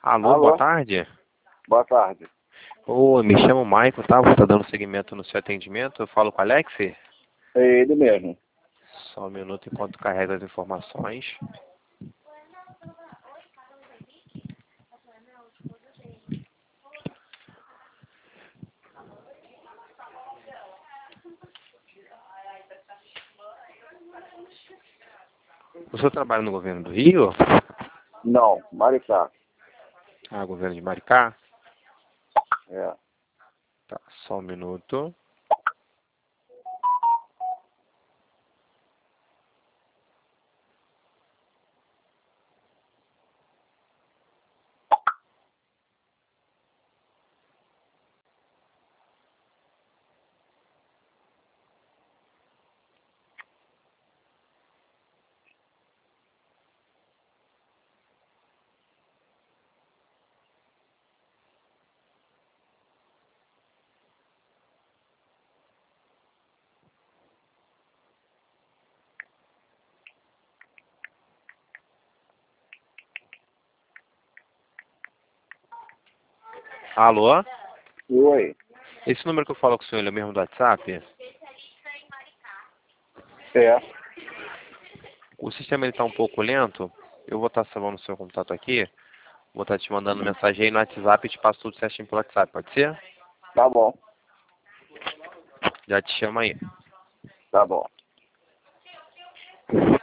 Alô, boa Alô? tarde. Boa tarde. Ô, me chamo Michael, tá? Você está dando seguimento no seu atendimento. Eu falo com o Alex. É ele mesmo. Só um minuto enquanto carrega as informações. O senhor trabalha no governo do Rio? Não, Maricá. Ah, governo de Maricá? É. Tá, só um minuto. Alô? Oi. Esse número que eu falo com o senhor ele é o mesmo do WhatsApp? É. O sistema está um pouco lento. Eu vou estar salvando o seu contato aqui. Vou estar te mandando mensagem aí no WhatsApp e te passo tudo certinho pelo WhatsApp, pode ser? Tá bom. Já te chamo aí. Tá bom.